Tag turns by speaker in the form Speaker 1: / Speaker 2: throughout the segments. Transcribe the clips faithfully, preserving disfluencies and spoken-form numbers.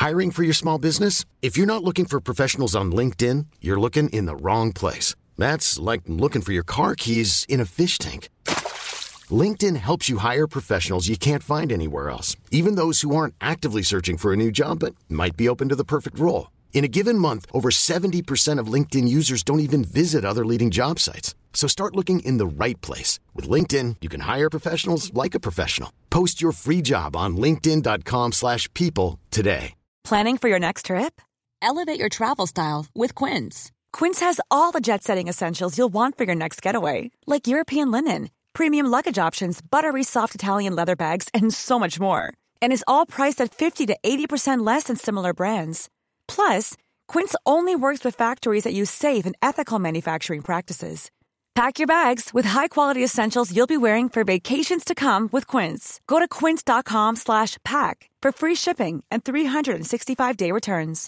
Speaker 1: Hiring for your small business? If you're not looking for professionals on LinkedIn, you're looking in the wrong place. That's like looking for your car keys in a fish tank. LinkedIn helps you hire professionals you can't find anywhere else, even those who aren't actively searching for a new job but might be open to the perfect role. In a given month, over seventy percent of LinkedIn users don't even visit other leading job sites. So start looking in the right place. With LinkedIn, you can hire professionals like a professional. Post your free job on linkedin.com slash people today.
Speaker 2: Planning for your next trip? Elevate your travel style with Quince. Quince has all the jet-setting essentials you'll want for your next getaway, like European linen, premium luggage options, buttery soft Italian leather bags, and so much more. And is all priced at fifty to eighty percent less than similar brands. Plus, Quince only works with factories that use safe and ethical manufacturing practices. Pack your bags with high-quality essentials you'll be wearing for vacations to come with Quince. Go to quince.com slash pack for free shipping and three sixty-five day returns.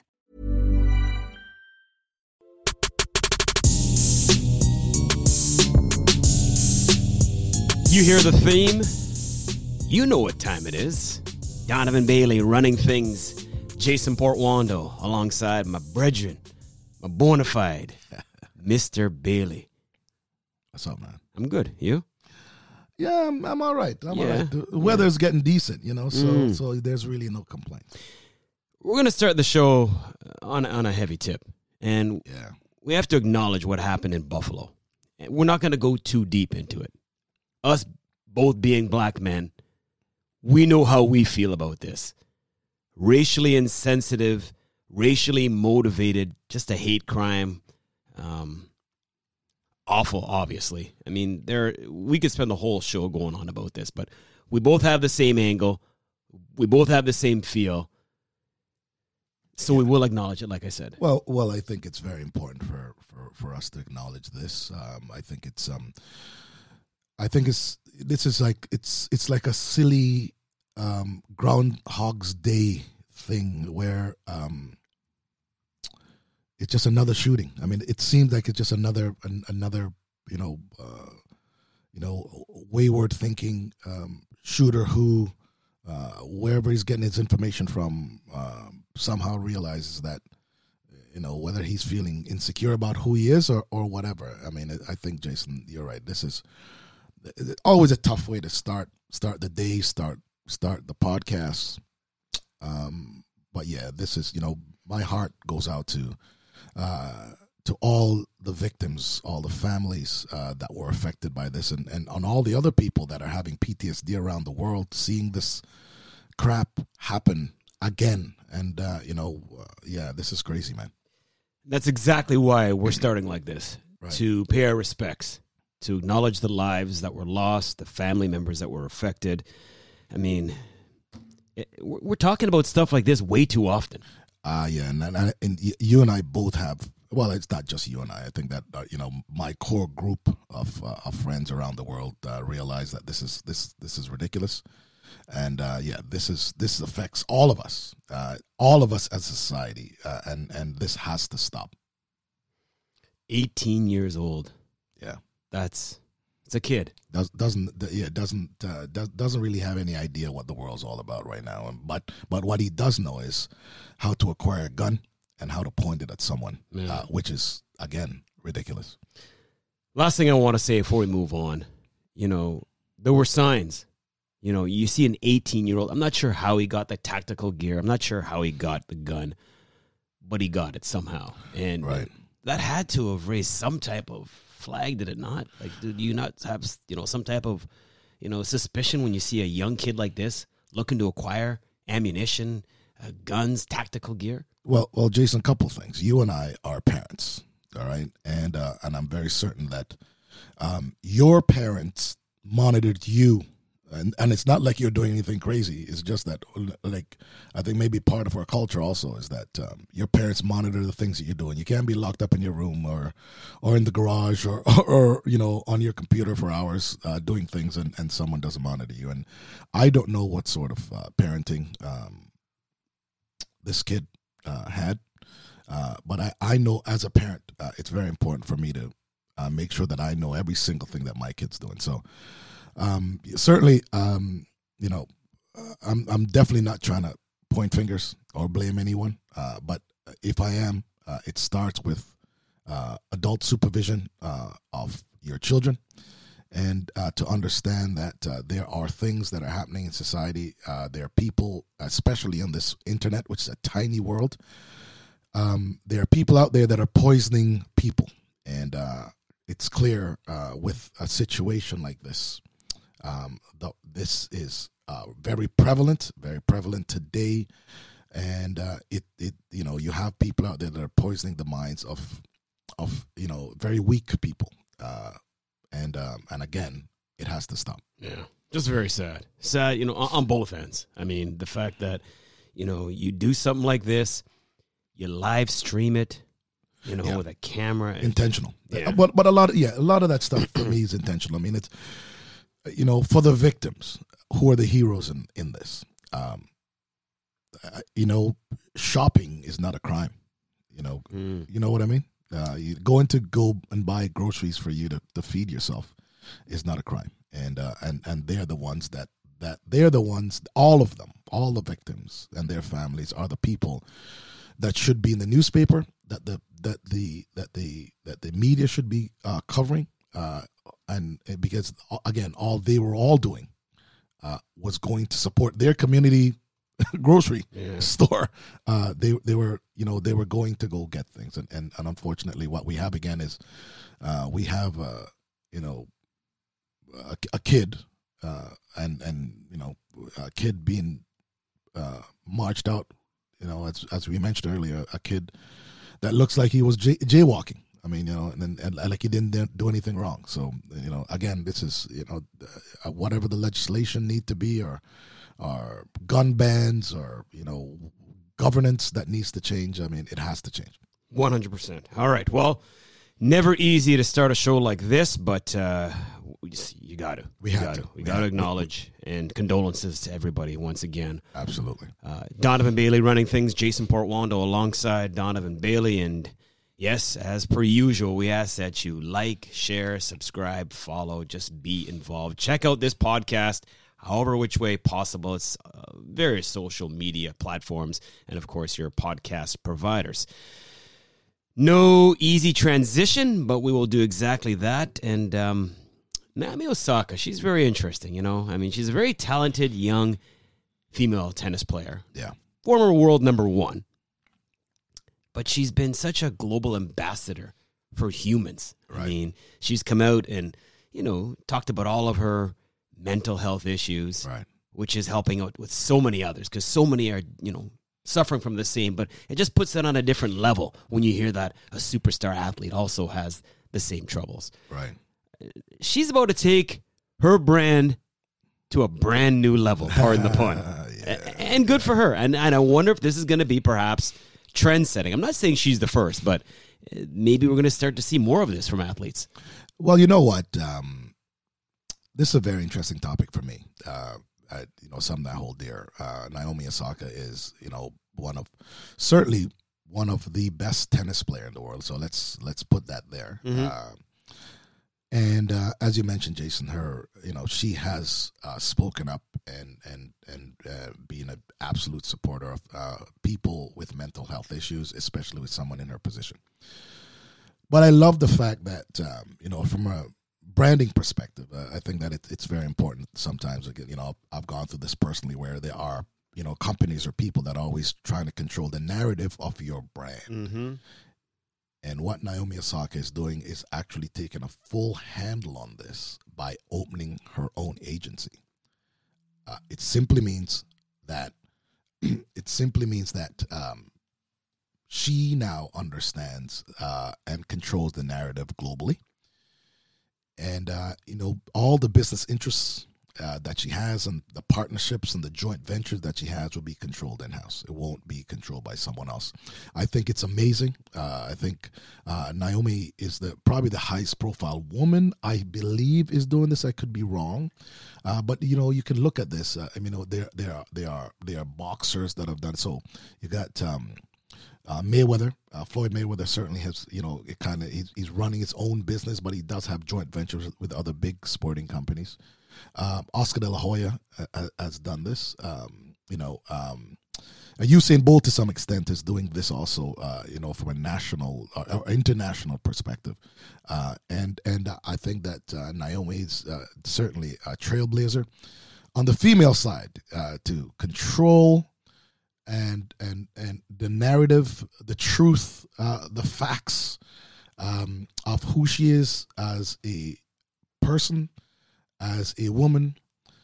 Speaker 3: You hear the theme? You know what time it is. Donovan Bailey running things. Jason Portwando alongside my brethren, my bona fide, Mister Bailey.
Speaker 4: What's up, man?
Speaker 3: I'm good. You?
Speaker 4: Yeah, I'm, I'm all right. I'm
Speaker 3: Yeah.
Speaker 4: all right. The weather's
Speaker 3: Yeah.
Speaker 4: getting decent, you know, so
Speaker 3: Mm.
Speaker 4: so there's really no complaints.
Speaker 3: We're going to start the show on, on a heavy tip. And
Speaker 4: Yeah.
Speaker 3: we have to acknowledge what happened in Buffalo. We're not going to go too deep into it. Us both being black men, we know how we feel about this. Racially insensitive, racially motivated, just a hate crime. Um, awful, obviously. I mean, there we could spend the whole show going on about this, but we both have the same angle. We both have the same feel. So we will acknowledge it, like I said.
Speaker 4: Well, well, I think it's very important for, for, for us to acknowledge this. Um, I think it's um, I think it's this is like it's it's like a silly um, Groundhog's Day thing where um, it's just another shooting. I mean, it seems like it's just another an, another you know uh, you know wayward thinking um, shooter who uh, wherever he's getting his information from um, somehow realizes that you know whether he's feeling insecure about who he is or or whatever. I mean, I think Jason, you're right. This is always a tough way to start start the day, start start the podcast. Um, but yeah, this is, you know, my heart goes out to uh, to all the victims, all the families uh, that were affected by this, and, and on all the other people that are having P T S D around the world, seeing this crap happen again. And, uh, you know, uh, yeah, this is crazy, man.
Speaker 3: That's exactly why we're starting like this,
Speaker 4: Right.
Speaker 3: to pay our respects, to acknowledge the lives that were lost, the family members that were affected. I mean, it, we're talking about stuff like this way too often.
Speaker 4: Uh, yeah, and, and, and you and I both have, well, it's not just you and I. I think that, uh, you know, my core group of uh, of friends around the world uh, realize that this is this this is ridiculous. And, uh, yeah, this is this affects all of us, uh, all of us as a society, uh, and, and this has to stop.
Speaker 3: eighteen years old.
Speaker 4: Yeah.
Speaker 3: That's, it's a kid.
Speaker 4: Does, doesn't yeah doesn't uh, does, doesn't really have any idea what the world's all about right now. And, but but what he does know is how to acquire a gun and how to point it at someone,
Speaker 3: Yeah.
Speaker 4: uh, which is, again, ridiculous.
Speaker 3: Last thing I want to say before we move on, you know, there were signs. You know, you see an eighteen-year-old. I'm not sure how he got the tactical gear. I'm not sure how he got the gun, but he got it somehow. And
Speaker 4: Right.
Speaker 3: that had to have raised some type of flag, did it not? Like, did you not have, you know, some type of, you know, suspicion when you see a young kid like this looking to acquire ammunition, uh, guns, tactical gear?
Speaker 4: Well, well, Jason, a couple things. You and I are parents, all right, and uh, and I'm very certain that um, your parents monitored you. And and it's not like you're doing anything crazy. It's just that, like, I think maybe part of our culture also is that um, your parents monitor the things that you're doing. You can't be locked up in your room or or in the garage or, or, or you know, on your computer for hours uh, doing things and, and someone doesn't monitor you. And I don't know what sort of uh, parenting um, this kid uh, had. Uh, but I, I know as a parent, uh, it's very important for me to uh, make sure that I know every single thing that my kid's doing. So Um, certainly, um, you know, uh, I'm I'm definitely not trying to point fingers or blame anyone, uh, but if I am, uh, it starts with uh, adult supervision uh, of your children, and uh, to understand that uh, there are things that are happening in society. Uh, there are people, especially on this internet, which is a tiny world. Um, there are people out there that are poisoning people, and uh, it's clear uh, with a situation like this. Um, the, this is uh, very prevalent, very prevalent today, and uh, it, it, you know, you have people out there that are poisoning the minds of, of you know, very weak people, uh, and um, and again, it has to stop.
Speaker 3: Yeah, just very sad, sad, you know, on, on both ends. I mean, the fact that, you know, you do something like this, you live stream it, you know, yeah. with a camera,
Speaker 4: intentional.
Speaker 3: Yeah.
Speaker 4: But but a lot of yeah, a lot of that stuff for me is intentional. I mean, it's, you know, for the victims who are the heroes in in this. Um, you know, shopping is not a crime. You know, mm. you know what I mean. Uh, you going to go and buy groceries for you to, to feed yourself is not a crime, and uh, and and they're the ones that that they're the ones. All of them, all the victims and their families are the people that should be in the newspaper, that the that the that the that the media should be uh, covering, uh, and, and because again, all they were all doing uh, was going to support their community grocery yeah. store. Uh, they they were you know they were going to go get things, and and, and unfortunately, what we have again is uh, we have uh, you know a, a kid uh, and and you know a kid being uh, marched out. You know, as as we mentioned earlier, a kid that looks like he was jay- jaywalking. I mean, you know, and, and, and like he didn't do anything wrong. So, you know, again, this is, you know, uh, whatever the legislation need to be, or or gun bans, or, you know, governance that needs to change. I mean, it has to change.
Speaker 3: one hundred percent. All right. Well, never easy to start a show like this, but uh, we just, you got to.
Speaker 4: We
Speaker 3: have
Speaker 4: got
Speaker 3: to.
Speaker 4: to.
Speaker 3: We got to acknowledge, and condolences to everybody once again.
Speaker 4: Absolutely.
Speaker 3: Uh, Donovan Bailey running things, Jason Portwando alongside Donovan Bailey. And yes, as per usual, we ask that you like, share, subscribe, follow, just be involved. Check out this podcast however which way possible. It's uh, various social media platforms, and of course your podcast providers. No easy transition, but we will do exactly that. And um, Naomi Osaka, she's very interesting, you know. I mean, she's a very talented young female tennis player.
Speaker 4: Yeah.
Speaker 3: Former world number one. But she's been such a global ambassador for humans.
Speaker 4: Right.
Speaker 3: I mean, she's come out and, you know, talked about all of her mental health issues,
Speaker 4: right,
Speaker 3: which is helping out with so many others, because so many are, you know, suffering from the same, but it just puts it on a different level when you hear that a superstar athlete also has the same troubles.
Speaker 4: Right.
Speaker 3: She's about to take her brand to a brand new level, pardon the pun.
Speaker 4: yeah.
Speaker 3: And good for her. And, and I wonder if this is going to be perhaps trend setting. I'm not saying she's the first, but maybe we're going to start to see more of this from athletes.
Speaker 4: Well, you know what? Um, this is a very interesting topic for me. Uh, I, you know, something I hold dear. Uh, Naomi Osaka is, you know, one of, certainly one of the best tennis player in the world. So let's let's put that there.
Speaker 3: Mm-hmm.
Speaker 4: Uh, and uh, as you mentioned, Jason, her, you know, she has uh, spoken up and and and uh, being an absolute supporter of uh, people with mental health issues, especially with someone in her position. But I love the fact that, um, you know, from a branding perspective, uh, I think that it, it's very important sometimes. Again, you know, I've gone through this personally, where there are, you know, companies or people that are always trying to control the narrative of your brand.
Speaker 3: Mm-hmm.
Speaker 4: And what Naomi Osaka is doing is actually taking a full handle on this by opening her own agency. Uh, it simply means that it simply means that um, she now understands uh, and controls the narrative globally. And, uh, you know, all the business interests uh, that she has and the partnerships and the joint ventures that she has will be controlled in-house. It won't be controlled by someone else. I think it's amazing. Uh, I think uh, Naomi is the probably the highest profile woman, I believe, is doing this. I could be wrong. Uh, but, you know, you can look at this. Uh, I mean, you know, there, there, are, there, are, there are boxers that have done it. So you got... Um, Uh, Mayweather, uh, Floyd Mayweather certainly has, you know, it kind of he's, he's running his own business, but he does have joint ventures with other big sporting companies. Uh, Oscar De La Hoya uh, has done this. Um, you know, um, uh, Usain Bolt to some extent is doing this also, uh, you know, from a national or, or international perspective. Uh, and and I think that uh, Naomi is uh, certainly a trailblazer. On the female side, uh, to control and and and the narrative, the truth, uh, the facts um, of who she is as a person, as a woman,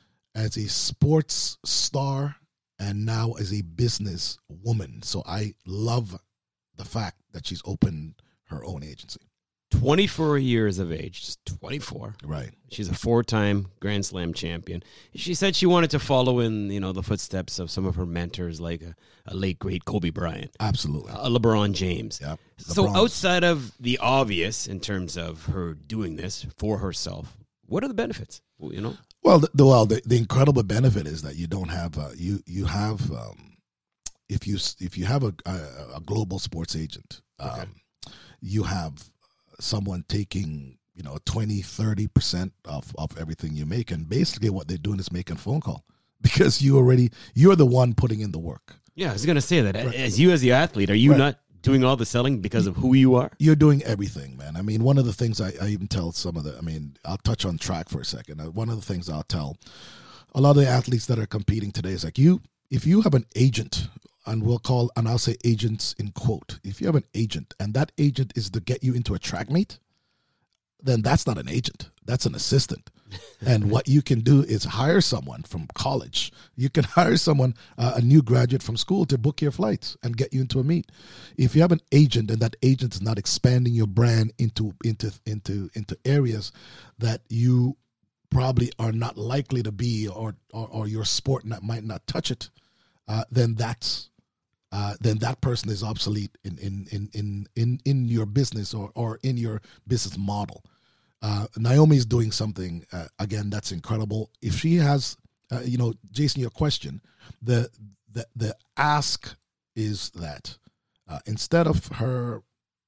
Speaker 4: as a sports star, and now as a business woman. So I love the fact that she's opened her own agency.
Speaker 3: twenty-four years of age, just twenty-four.
Speaker 4: Right.
Speaker 3: She's a four-time Grand Slam champion. She said she wanted to follow in, you know, the footsteps of some of her mentors, like a, a late, great Kobe Bryant.
Speaker 4: Absolutely.
Speaker 3: Uh, LeBron James.
Speaker 4: Yep.
Speaker 3: So
Speaker 4: LeBron's.
Speaker 3: outside of the obvious in terms of her doing this for herself, what are the benefits, you know?
Speaker 4: Well, the, the well, the, the incredible benefit is that you don't have uh, you you have um, if you if you have a a, a global sports agent, um,
Speaker 3: Okay.
Speaker 4: you have someone taking you know twenty, thirty percent of of everything you make, and basically what they're doing is making a phone call because you already you're the one putting in the work.
Speaker 3: Yeah, I was going to say that.
Speaker 4: Right.
Speaker 3: As you as the athlete, are you
Speaker 4: Right.
Speaker 3: not doing all the selling because of who you are?
Speaker 4: You're doing everything, man. I mean, one of the things I, I even tell some of the, I mean, I'll touch on track for a second. Uh, one of the things I'll tell a lot of the athletes that are competing today is like, you, if you have an agent, and we'll call, and I'll say agents in quote, if you have an agent and that agent is to get you into a track meet, then that's not an agent. That's an assistant. And what you can do is hire someone from college. You can hire someone, uh, a new graduate from school, to book your flights and get you into a meet. If you have an agent and that agent is not expanding your brand into into into into areas that you probably are not likely to be, or or, or your sport not, might not touch it, uh, then that's uh, then that person is obsolete in in in in in, in your business or or in your business model. Uh, Naomi is doing something, uh, again, that's incredible. If she has, uh, you know, Jason, your question, the the, the ask is that uh, instead of her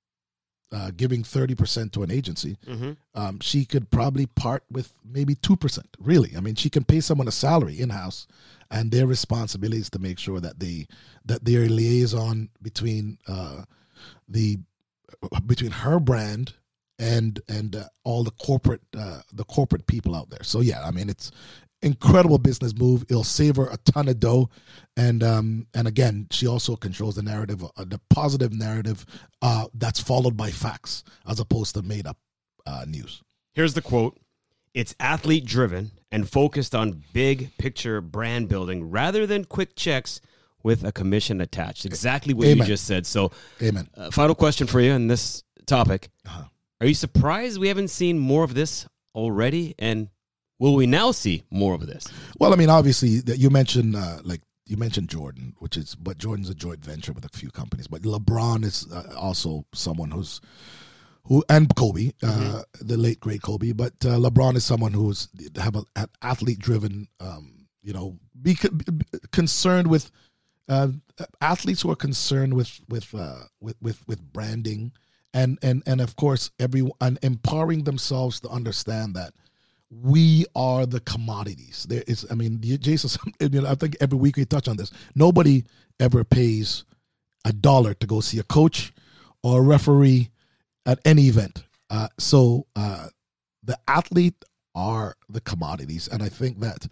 Speaker 4: uh, giving thirty percent to an agency,
Speaker 3: Mm-hmm.
Speaker 4: um, she could probably part with maybe two percent, really. I mean, she can pay someone a salary in-house, and their responsibility is to make sure that they that their liaison between uh, the between her brand and and uh, all the corporate uh, the corporate people out there. So yeah, I mean, it's incredible business move. It'll save her a ton of dough, and um and again, she also controls the narrative, uh, the positive narrative uh, that's followed by facts as opposed to made up uh, news.
Speaker 3: Here's the quote. It's athlete driven and focused on big picture brand building rather than quick checks with a commission attached. Exactly what
Speaker 4: Amen.
Speaker 3: you just said. So
Speaker 4: Amen.
Speaker 3: uh, final question for you on this topic.
Speaker 4: Uh-huh.
Speaker 3: Are you surprised we haven't seen more of this already? And will we now see more of this?
Speaker 4: Well, I mean, obviously, that you mentioned uh, like you mentioned Jordan, which is, but Jordan's a joint venture with a few companies. But LeBron is uh, also someone who's who, and Kobe, uh, mm-hmm. the late great Kobe. But uh, LeBron is someone who's have a, an athlete driven, um, you know, be, be concerned with uh, athletes who are concerned with with uh, with, with with branding. And, and and of course, everyone empowering themselves to understand that we are the commodities. There is, I mean, Jason, you know, I think every week we touch on this. Nobody ever pays a dollar to go see a coach or a referee at any event. Uh, so uh, the athlete are the commodities, and I think that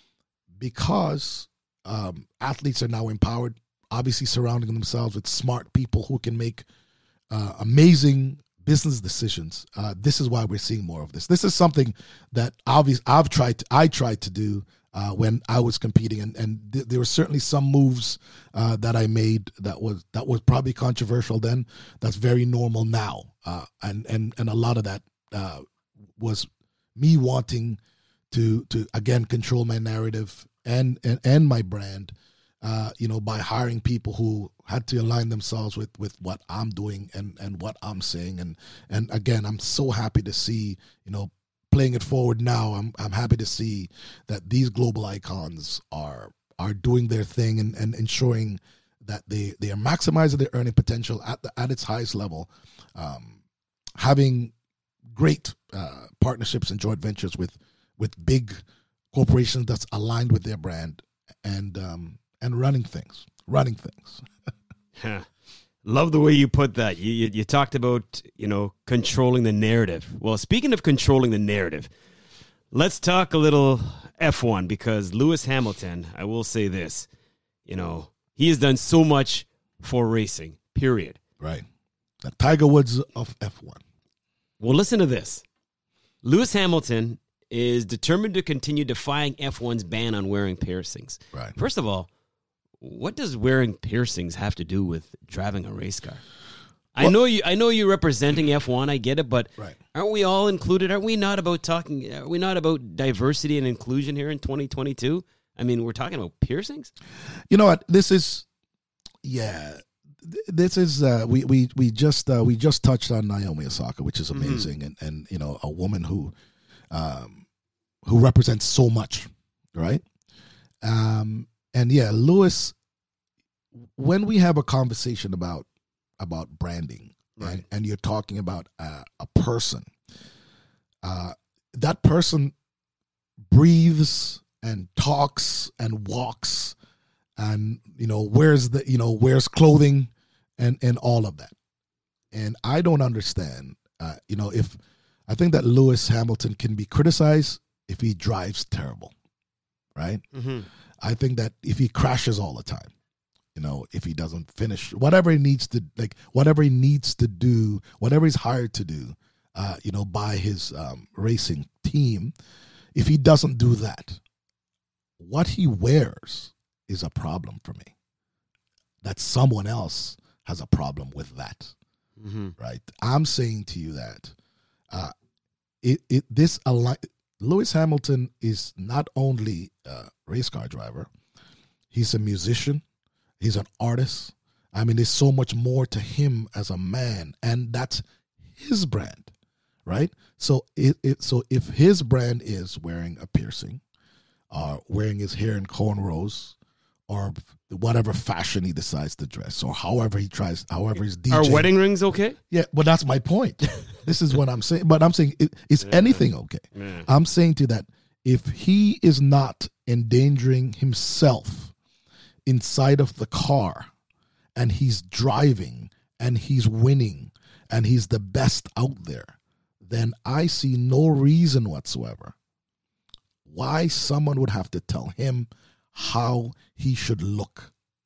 Speaker 4: because um, athletes are now empowered, obviously surrounding themselves with smart people who can make Uh, amazing business decisions. Uh, this is why we're seeing more of this. This is something that obviously I've tried. To, I tried to do uh, when I was competing, and, and th- there were certainly some moves uh, that I made that was that was probably controversial then. That's very normal now, uh, and and and a lot of that uh, was me wanting to to again control my narrative and and, and my brand. Uh, you know, by hiring people who had to align themselves with, with what I'm doing and, and what I'm saying. And, and again, I'm so happy to see, you know, playing it forward now, I'm I'm happy to see that these global icons are are doing their thing and, and ensuring that they, they are maximizing their earning potential at the, at its highest level, um, having great uh, partnerships and joint ventures with with big corporations that's aligned with their brand, and um, and running things. running things.
Speaker 3: Love the way you put that. You, you you talked about, you know, controlling the narrative. Well, speaking of controlling the narrative, let's talk a little F one, because Lewis Hamilton, I will say this, you know, he has done so much for racing, period.
Speaker 4: Right. The Tiger Woods of F one.
Speaker 3: Well, listen to this. Lewis Hamilton is determined to continue defying F one's ban on wearing piercings.
Speaker 4: Right.
Speaker 3: First of all, what does wearing piercings have to do with driving a race car? Well, I know you. I know you're representing F one. I get it, but
Speaker 4: right.
Speaker 3: aren't we all included? Aren't we not about talking? Are we not about diversity and inclusion here in twenty twenty-two? I mean, we're talking about piercings.
Speaker 4: You know what? This is, yeah, this is. Uh, we we we just uh, we just touched on Naomi Osaka, which is amazing, mm-hmm. and and you know, a woman who, um, who represents so much, right? Um. And yeah, Lewis, when we have a conversation about about branding, right, and, and you're talking about uh, a person, uh, that person breathes and talks and walks, and you know wears the you know wears clothing, and and all of that. And I don't understand, uh, you know, if I think that Lewis Hamilton can be criticized if he drives terrible, right? Mm-hmm. I think that if he crashes all the time, you know, if he doesn't finish whatever he needs to, like whatever he needs to do, whatever he's hired to do, uh, you know, by his um, racing team, if he doesn't do that, what he wears is a problem for me. That someone else has a problem with that, mm-hmm. right? I'm saying to you that uh, it it this align. Lewis Hamilton is not only a race car driver, he's a musician, he's an artist. I mean, there's so much more to him as a man, and that's his brand, right? So it, it so if his brand is wearing a piercing, or wearing his hair in cornrows, or whatever fashion he decides to dress, or however he tries, however he's DJing.
Speaker 3: Are wedding rings okay?
Speaker 4: Yeah, but that's my point. This is what I'm saying. But I'm saying, is yeah. anything okay? Yeah. I'm saying to that, if he is not endangering himself inside of the car, and he's driving, and he's winning, and he's the best out there, then I see no reason whatsoever why someone would have to tell him how he should look.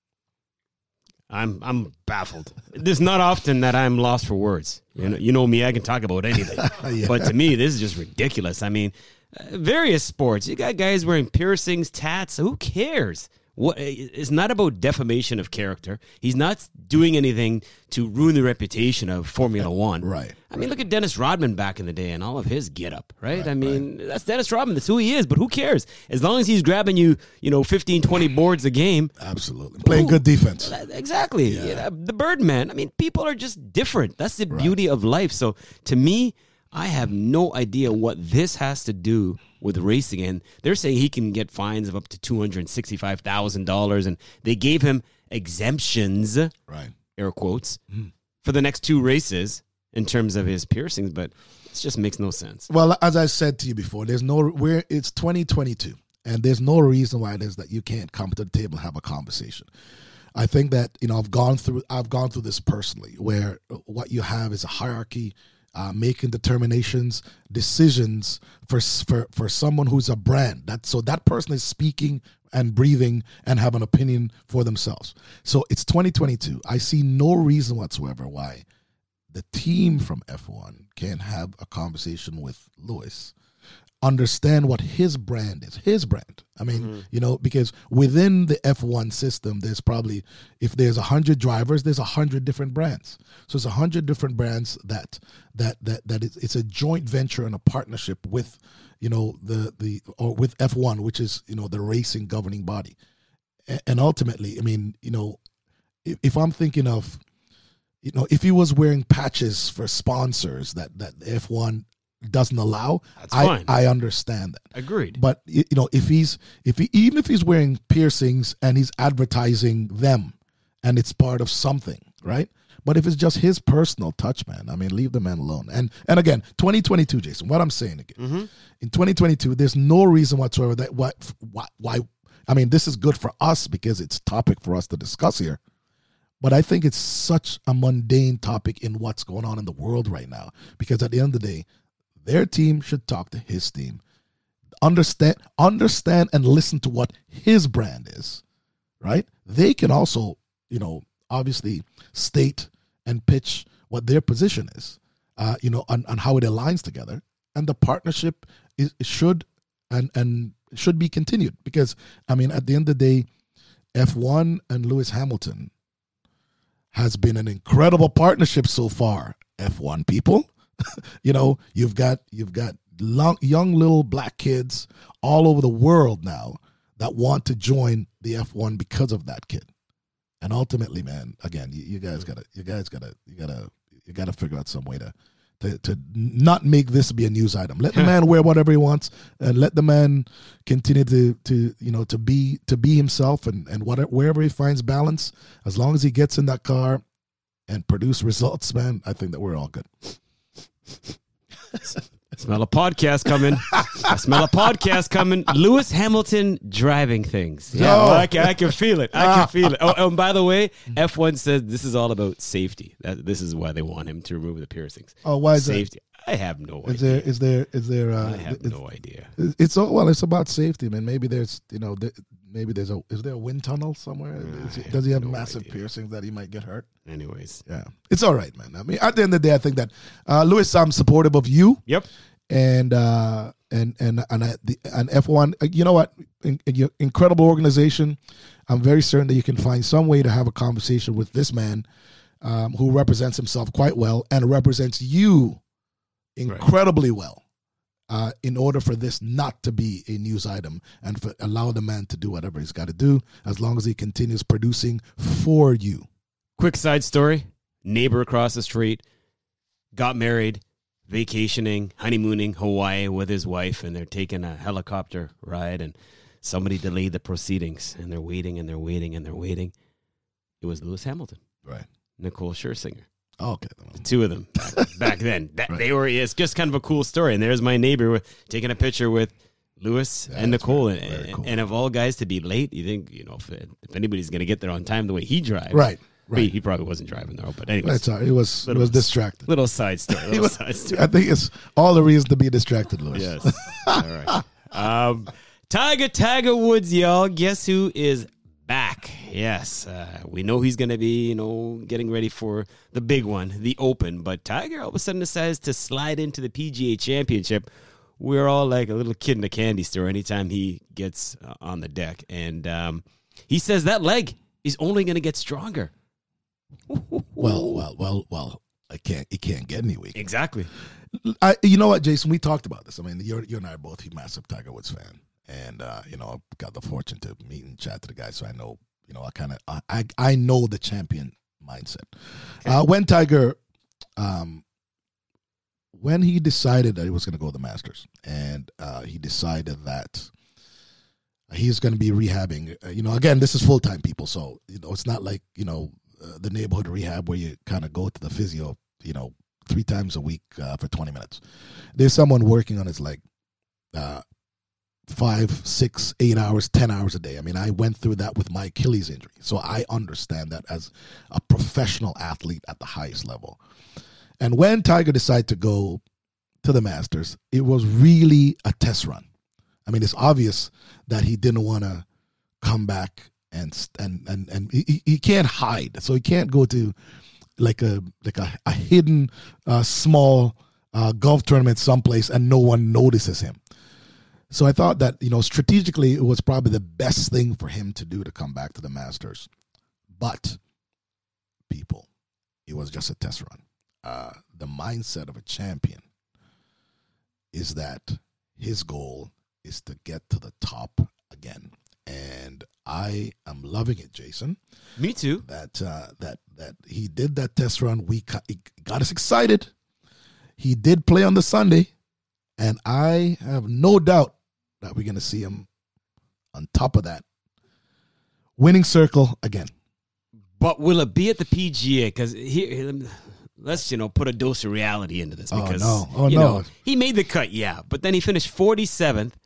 Speaker 3: I'm I'm baffled. There's not often that I'm lost for words. You know, you know me, I can talk about anything. yeah. But to me, this is just ridiculous. I mean, uh, various sports, you got guys wearing piercings, tats. Who cares? What, it's not about defamation of character. He's not doing anything to ruin the reputation of Formula One.
Speaker 4: Right.
Speaker 3: I mean, look at Dennis Rodman back in the day and all of his get-up, right? right I mean, right. that's Dennis Rodman. That's who he is, but who cares? As long as he's grabbing you, you know, fifteen, twenty boards a game.
Speaker 4: Absolutely. Playing ooh, good defense.
Speaker 3: Exactly. Yeah. Yeah, the Birdman. I mean, people are just different. That's the right. beauty of life. So, to me, I have no idea what this has to do with racing. And they're saying he can get fines of up to two hundred sixty-five thousand dollars. And they gave him exemptions,
Speaker 4: right,
Speaker 3: air quotes, mm. for the next two races in terms of his piercings. But it just makes no sense.
Speaker 4: Well, as I said to you before, there's no, we're, it's twenty twenty-two. And there's no reason why it is that you can't come to the table and have a conversation. I think that, you know, I've gone through, I've gone through this personally, where what you have is a hierarchy, Uh, making determinations, decisions for for for someone who's a brand. That so that person is speaking and breathing and have an opinion for themselves. So it's twenty twenty-two. I see no reason whatsoever why the team from F one can't have a conversation with Lewis, understand what his brand is, his brand. I mean, mm-hmm. you know, because within the F one system, there's probably, if there's a hundred drivers, there's a hundred different brands. So it's a hundred different brands that that that that is, it's a joint venture and a partnership with, you know, the the or with F one, which is, you know, the racing governing body. And ultimately, I mean, you know, if, if I'm thinking of, you know, if he was wearing patches for sponsors that that F one doesn't allow,
Speaker 3: That's
Speaker 4: I,
Speaker 3: fine.
Speaker 4: I understand that.
Speaker 3: Agreed.
Speaker 4: But you know, if he's if he even if he's wearing piercings and he's advertising them, and it's part of something, right? But if it's just his personal touch, man, I mean, leave the man alone. And and again, twenty twenty-two, Jason. What I'm saying again, mm-hmm. in twenty twenty-two, there's no reason whatsoever that why why, why I mean, this is good for us because it's a topic for us to discuss here. But I think it's such a mundane topic in what's going on in the world right now. Because at the end of the day, their team should talk to his team. Understand, understand and listen to what his brand is, right? They can also, you know, obviously state and pitch what their position is, uh, you know, on, on how it aligns together. And the partnership is should and and should be continued. Because, I mean, at the end of the day, F one and Lewis Hamilton has been an incredible partnership so far. F one people, you know, you've got you've got long, young little black kids all over the world now that want to join the F one because of that kid. And ultimately, man, again, you, you guys gotta, you guys gotta, you gotta, you gotta figure out some way to, to, to not make this be a news item. Let the man wear whatever he wants, and let the man continue to, to you know, to be, to be himself, and and whatever, wherever he finds balance, as long as he gets in that car and produce results, man, I think that we're all good.
Speaker 3: I smell a podcast coming. I smell a podcast coming. Lewis Hamilton driving things. Yeah,
Speaker 4: No.
Speaker 3: well, I, can, I can feel it. I can feel it. Oh, and by the way, F one says this is all about safety. That, this is why they want him to remove the piercings.
Speaker 4: Oh, why is
Speaker 3: safety? I have no
Speaker 4: that? Is
Speaker 3: idea.
Speaker 4: there, is there, is there, uh,
Speaker 3: I have
Speaker 4: it's,
Speaker 3: no idea.
Speaker 4: It's all, well, it's about safety, man. Maybe there's, you know, th- maybe there's a, is there a wind tunnel somewhere? Is it-
Speaker 3: I
Speaker 4: does he have
Speaker 3: have no
Speaker 4: massive
Speaker 3: idea.
Speaker 4: piercings that he might get hurt?
Speaker 3: Anyways.
Speaker 4: Yeah, it's all right, man. I mean, at the end of the day, I think that uh, Lewis, I'm supportive of you.
Speaker 3: Yep.
Speaker 4: And uh, and and and uh, the and F one. uh, You know what? In, in your incredible organization. I'm very certain that you can find some way to have a conversation with this man, um, who represents himself quite well and represents you incredibly well. Uh, in order for this not to be a news item, and for allow the man to do whatever he's got to do, as long as he continues producing for you.
Speaker 3: Quick side story. Neighbor across the street got married, vacationing, honeymooning Hawaii with his wife, and they're taking a helicopter ride, and somebody delayed the proceedings, and they're waiting and they're waiting and they're waiting. It was Lewis Hamilton,
Speaker 4: Right.
Speaker 3: Nicole Scherzinger.
Speaker 4: Oh, okay.
Speaker 3: The two of them back, back then. That,
Speaker 4: Right.
Speaker 3: They were. It's just kind of a cool story. And there's my neighbor with, taking a picture with Lewis
Speaker 4: Yeah,
Speaker 3: and
Speaker 4: that's
Speaker 3: Nicole.
Speaker 4: very-
Speaker 3: and,
Speaker 4: very cool.
Speaker 3: and of all guys to be late, you think, you know, if, if anybody's going to get there on time the way he drives.
Speaker 4: Right.
Speaker 3: But He,
Speaker 4: Right.
Speaker 3: he probably wasn't driving there. But anyways,
Speaker 4: That's all right. It was
Speaker 3: Little-
Speaker 4: it was distracted.
Speaker 3: little side story.
Speaker 4: He
Speaker 3: Little
Speaker 4: was-
Speaker 3: side story.
Speaker 4: I think it's all the reason to be distracted, Lewis.
Speaker 3: Yes. All right. Um, Tiger, Tiger Woods, y'all. Guess who is back? Yes. Uh, we know he's going to be, you know, getting ready for the big one, the Open. But Tiger all of a sudden decides to slide into the P G A Championship. We're all like a little kid in a candy store anytime he gets uh, on the deck. And um, he says that leg is only going to get stronger.
Speaker 4: Well, well, well, well. I can't. It can't get any weaker.
Speaker 3: Exactly.
Speaker 4: I, you know what, Jason? We talked about this. I mean, you're, you and I are both massive Tiger Woods fan, and uh, you know, I've got the fortune to meet and chat to the guy, so I know, you know, I kind of, I, I, I know the champion mindset.
Speaker 3: Okay.
Speaker 4: Uh, when Tiger, um, when he decided that he was going to go to the Masters, and uh, he decided that he's going to be rehabbing. Uh, you know, again, this is full time, people, so you know, it's not like, you know, uh, the neighborhood rehab where you kind of go to the physio, you know, three times a week uh, for twenty minutes. There's someone working on his leg uh, five, six, eight hours, ten hours a day. I mean, I went through that with my Achilles injury, so I understand that as a professional athlete at the highest level. And when Tiger decided to go to the Masters, it was really a test run. I mean, it's obvious that he didn't want to come back and and and and he, he can't hide, so he can't go to like a like a, a hidden uh, small uh, golf tournament someplace and no one notices him. So I thought that, you know, strategically it was probably the best thing for him to do to come back to the Masters. But people, it was just a test run. Uh, the mindset of a champion is that his goal is to get to the top again. And I am loving it, Jason.
Speaker 3: Me too.
Speaker 4: That uh, that that he did that test run. We got, it got us excited. He did play on the Sunday, and I have no doubt that we're going to see him on top of that winning circle again.
Speaker 3: But will it be at the P G A? Because here, let's, you know, put a dose of reality into this.
Speaker 4: Oh,
Speaker 3: Because,
Speaker 4: no. Oh,
Speaker 3: you
Speaker 4: no.
Speaker 3: know, he made the cut, yeah, but then he finished forty-seventh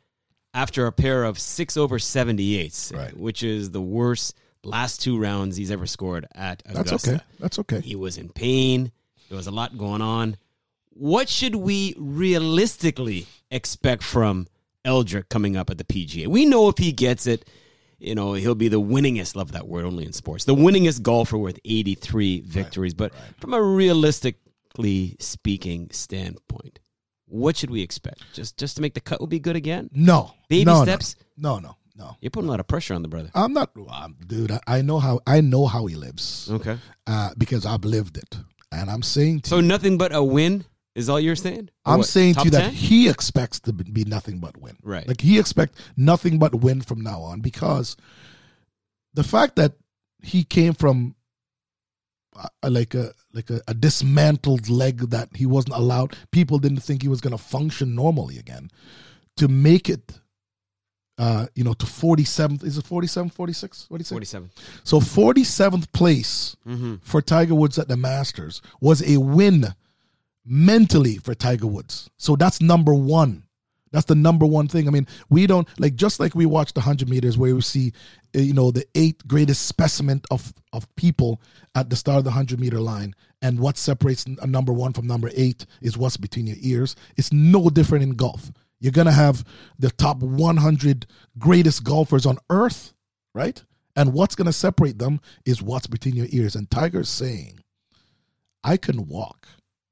Speaker 3: after a pair of six over seventy-eights,
Speaker 4: Right.
Speaker 3: which is the worst last two rounds he's ever scored at Augusta.
Speaker 4: That's okay. That's okay.
Speaker 3: He was in pain. There was a lot going on. What should we realistically expect from Eldrick coming up at the P G A? We know if he gets it, you know, he'll be the winningest, love that word only in sports, the winningest golfer with eighty-three victories. Right, but right. from a realistically speaking standpoint, what should we expect? Just just to make the cut will be good again?
Speaker 4: No.
Speaker 3: Baby
Speaker 4: no,
Speaker 3: steps?
Speaker 4: No, no, no. no.
Speaker 3: You're putting a lot of pressure on the brother.
Speaker 4: I'm not, um, dude, I, I know how I know how he lives.
Speaker 3: Okay.
Speaker 4: Uh, because I've lived it. And I'm saying to
Speaker 3: So
Speaker 4: you,
Speaker 3: nothing but a win is all you're saying? Or
Speaker 4: I'm
Speaker 3: what,
Speaker 4: saying to you
Speaker 3: top
Speaker 4: that
Speaker 3: ten?
Speaker 4: he expects to be nothing but win.
Speaker 3: Right.
Speaker 4: Like he expects nothing but win from now on, because the fact that he came from uh, like a like a, a dismantled leg that he wasn't allowed, people didn't think he was going to function normally again, to make it uh, you know, to forty-seventh, is it forty-seven, forty-six? What do you say?
Speaker 3: forty-seven.
Speaker 4: So forty-seventh place
Speaker 3: Mm-hmm.
Speaker 4: for Tiger Woods at the Masters was a win mentally for Tiger Woods. So that's number one. That's the number one thing. I mean, we don't, like, just like we watched the one hundred meters where we see, uh, you know, the eighth greatest specimen of, of people at the start of the one hundred meter line, and what separates a number one from number eight is what's between your ears. It's no different in golf. You're going to have the top one hundred greatest golfers on earth, right? And what's going to separate them is what's between your ears. And Tiger's saying, I can walk.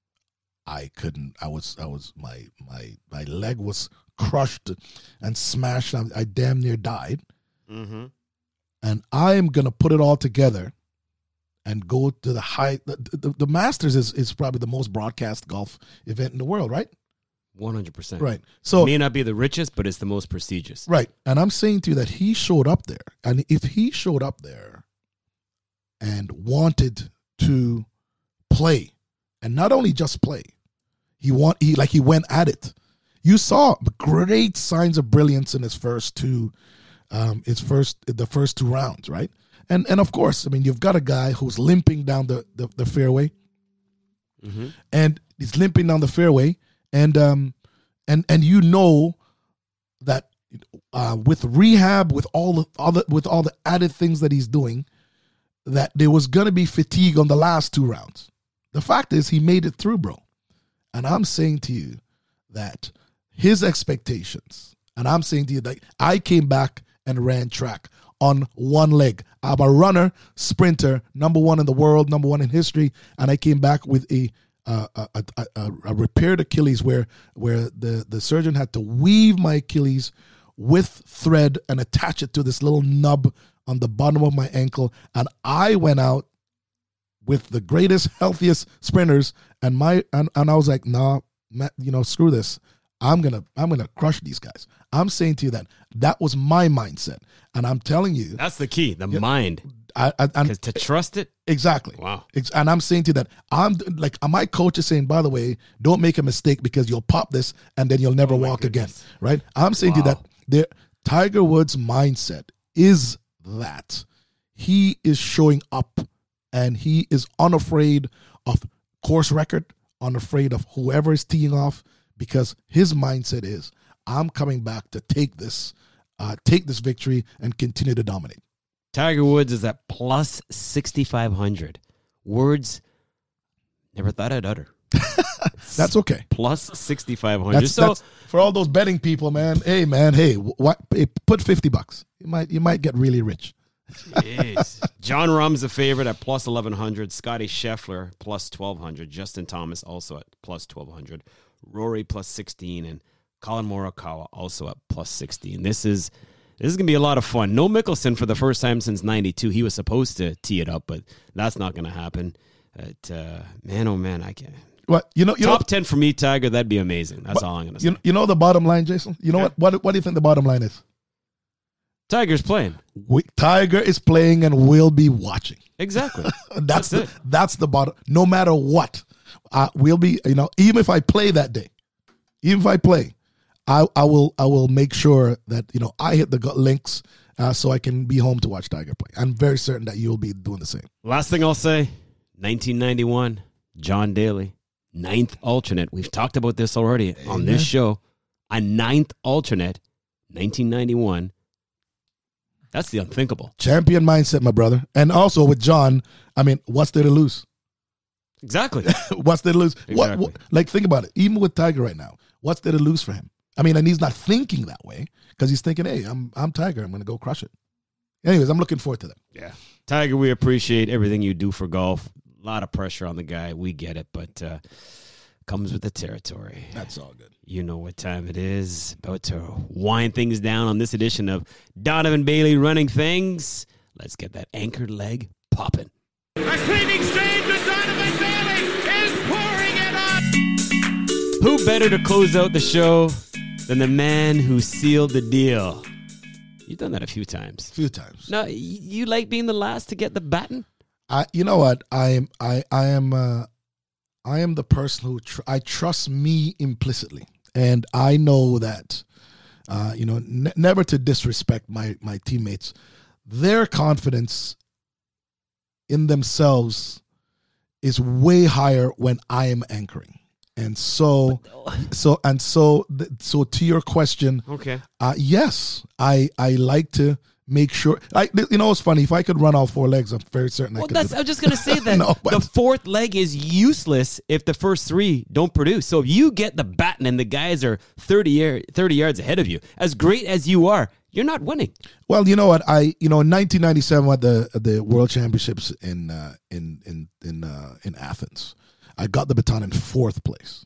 Speaker 4: I couldn't, I was, I was, my, my, my leg was crushed and smashed. I, I damn near died.
Speaker 3: Mm-hmm.
Speaker 4: And I am going to put it all together and go to the high, the, the, the Masters is, is probably the most broadcast golf event in the world, right?
Speaker 3: one hundred percent.
Speaker 4: Right. So
Speaker 3: it may not be the richest, but it's the most prestigious.
Speaker 4: Right. And I'm saying to you that he showed up there. And if he showed up there and wanted to play, and not only just play, he want he like he went at it. You saw great signs of brilliance in his first two um his first the first two rounds, right? And and of course, I mean, you've got a guy who's limping down the, the, the fairway.
Speaker 3: Mm-hmm.
Speaker 4: And he's limping down the fairway. And um, and and you know that uh, with rehab, with all the other, with all the added things that he's doing, that there was gonna be fatigue on the last two rounds. The fact is, he made it through, bro. And I'm saying to you that his expectations, and I'm saying to you that I came back and ran track on one leg. I'm a runner, sprinter, number one in the world, number one in history, and I came back with a Uh, a, a, a, a repaired Achilles where where the, the surgeon had to weave my Achilles with thread and attach it to this little nub on the bottom of my ankle. And I went out with the greatest, healthiest sprinters, and my and, and I was like, nah, man, you know, screw this. I'm gonna I'm gonna crush these guys. I'm saying to you that that was my mindset, and I'm telling you
Speaker 3: that's the key, the
Speaker 4: yeah,
Speaker 3: mind.
Speaker 4: I, I, I'm,
Speaker 3: to trust it.
Speaker 4: Exactly.
Speaker 3: Wow.
Speaker 4: And I'm saying to you that I'm like, my coach is saying, by the way, don't make a mistake because you'll pop this and then you'll never
Speaker 3: oh
Speaker 4: walk
Speaker 3: goodness.
Speaker 4: again. Right. I'm saying
Speaker 3: wow.
Speaker 4: to you that there, Tiger Woods' mindset is that he is showing up and he is unafraid of course record, unafraid of whoever is teeing off, because his mindset is, I'm coming back to take this, uh, take this victory and continue to dominate.
Speaker 3: Tiger Woods is at plus sixty-five hundred. Words never thought I'd utter.
Speaker 4: That's okay.
Speaker 3: Plus sixty-five hundred.
Speaker 4: That's,
Speaker 3: so
Speaker 4: that's, for all those betting people, man, hey, man, hey, what, hey, put fifty bucks. You might you might get really rich.
Speaker 3: Jeez. John Rahm's a favorite at plus eleven hundred. Scotty Scheffler plus twelve hundred. Justin Thomas also at plus twelve hundred. Rory plus sixteen. And Colin Morikawa also at plus sixteen. This is... This is going to be a lot of fun. No Mickelson for the first time since ninety-two. He was supposed to tee it up, but that's not going to happen. But, uh, man, oh, man, I can't.
Speaker 4: What, you know, you
Speaker 3: Top
Speaker 4: know,
Speaker 3: ten for me, Tiger, that'd be amazing. That's all I'm going to say.
Speaker 4: You, you know the bottom line, Jason? You know
Speaker 3: okay.
Speaker 4: what, what? What do you think the bottom line is?
Speaker 3: Tiger's playing.
Speaker 4: We, Tiger is playing and we'll be watching.
Speaker 3: Exactly.
Speaker 4: that's,
Speaker 3: that's
Speaker 4: the,
Speaker 3: it.
Speaker 4: That's the bottom. No matter what, uh, we'll be, you know, even if I play that day, even if I play, I, I will I will make sure that, you know, I hit the links uh, so I can be home to watch Tiger play. I'm very certain that you'll be doing the same.
Speaker 3: Last thing I'll say, nineteen ninety-one, John Daly, ninth alternate. We've talked about this already Amen. on this show. A ninth alternate, nineteen ninety-one. That's the unthinkable.
Speaker 4: Champion mindset, my brother. And also with John, I mean, what's there to lose?
Speaker 3: Exactly.
Speaker 4: What's there to lose?
Speaker 3: Exactly.
Speaker 4: What, what, like, think about it. Even with Tiger right now, what's there to lose for him? I mean, and he's not thinking that way because he's thinking, hey, I'm I'm Tiger. I'm going to go crush it. Anyways, I'm looking forward to that.
Speaker 3: Yeah. Tiger, we appreciate everything you do for golf. A lot of pressure on the guy. We get it, but uh, comes with the territory.
Speaker 4: That's all good.
Speaker 3: You know what time it is. About to wind things down on this edition of Donovan Bailey Running Things. Let's get that anchored leg popping.
Speaker 5: A cleaning strange with Donovan Bailey is pouring it on.
Speaker 3: Who better to close out the show than the man who sealed the deal? You've done that a few times.
Speaker 4: A few times.
Speaker 3: Now, you like being the last to get the baton?
Speaker 4: I, you know what? I am, I, I am, uh, I am the person who tr- I trust me implicitly, and I know that, uh, you know, n- never to disrespect my my teammates. Their confidence in themselves is way higher when I am anchoring, and so, so and so, th- so to your question,
Speaker 3: Okay.
Speaker 4: uh, yes, I I like to. Make sure, I, you know, it's funny. If I could run all four legs, I'm very certain I
Speaker 3: Well,
Speaker 4: could.
Speaker 3: that's,
Speaker 4: do
Speaker 3: I
Speaker 4: that.
Speaker 3: was just going to say that
Speaker 4: No, but-
Speaker 3: the fourth leg is useless if the first three don't produce. So if you get the baton and the guys are thirty, year, thirty yards ahead of you, as great as you are, you're not winning.
Speaker 4: Well, you know what? I you know in nineteen ninety-seven at the the World Championships in uh, in in in uh, in Athens, I got the baton in fourth place.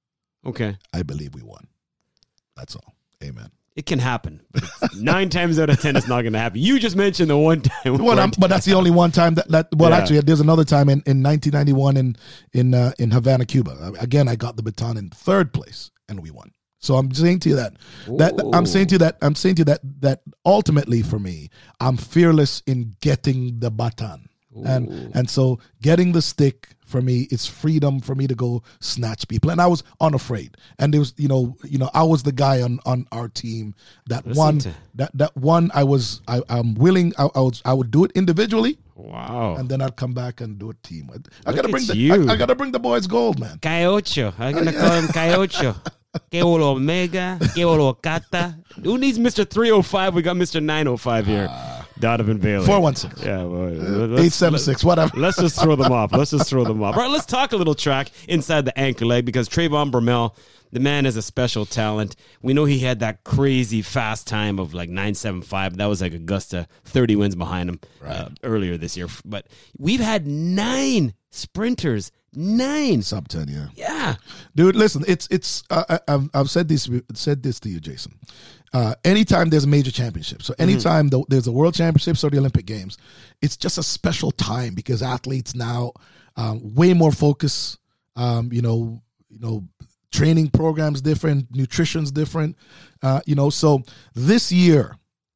Speaker 3: Okay.
Speaker 4: I believe we won. That's all. Amen.
Speaker 3: It can happen, but it's nine times out of ten, it's not going to happen. You just mentioned the one time.
Speaker 4: Well, I'm, but that's the only one time that, that well,
Speaker 3: Yeah.
Speaker 4: actually, there's another time in, in nineteen ninety-one in in uh, in Havana, Cuba. Again, I got the baton in third place, and we won. So I'm saying to you that that I'm saying to you that I'm saying to you that that ultimately for me, I'm fearless in getting the baton, and and so getting the stick for me is freedom for me to go snatch people, and I was unafraid. And there was, you know, you know, I was the guy on, on our team that
Speaker 3: Listen
Speaker 4: one
Speaker 3: to-
Speaker 4: that that one I was I, I'm willing I, I was I would do it individually.
Speaker 3: Wow.
Speaker 4: And then I'd come back and do a team. I
Speaker 3: Look
Speaker 4: gotta
Speaker 3: at
Speaker 4: bring the
Speaker 3: you.
Speaker 4: I, I gotta bring the boys gold, man.
Speaker 3: Caiocho. I'm going to call him Caiocho. Keolo Omega. Keolo Kata. Who needs Mister three oh five? We got Mister nine oh five here. Donovan Bailey.
Speaker 4: Four one six.
Speaker 3: Yeah. Well, let's-
Speaker 4: Eight seven six. Whatever.
Speaker 3: Let's just throw them off. Let's just throw them off. All right, let's talk a little track inside the anchor leg because Trayvon Bromell, the man is a special talent. We know he had that crazy fast time of like nine seven five. That was like Augusta, thirty wins behind him uh, earlier this year. But we've had nine sprinters. Nine.
Speaker 4: Sub ten, yeah.
Speaker 3: Yeah.
Speaker 4: Dude, listen, it's it's. Uh, I, I've I've said this said this to you, Jason. Uh, anytime there's a major championship, so anytime mm-hmm. the, there's a World Championships or the Olympic Games, it's just a special time because athletes now um, way more focus. Um, you know, you know, training programs different, nutrition's different. Uh, you know, so this year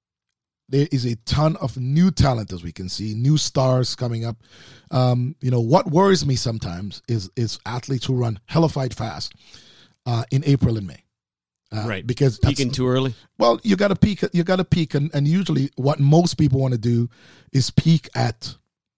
Speaker 4: there is a ton of new talent, as we can see, new stars coming up. Um, you know, what worries me sometimes is is athletes who run hellified fast uh, in April and May. Uh,
Speaker 3: Right.
Speaker 4: Because
Speaker 3: Peaking too early.
Speaker 4: well, you got to peak. You got to peak, and, and usually what most people want to do is peak at,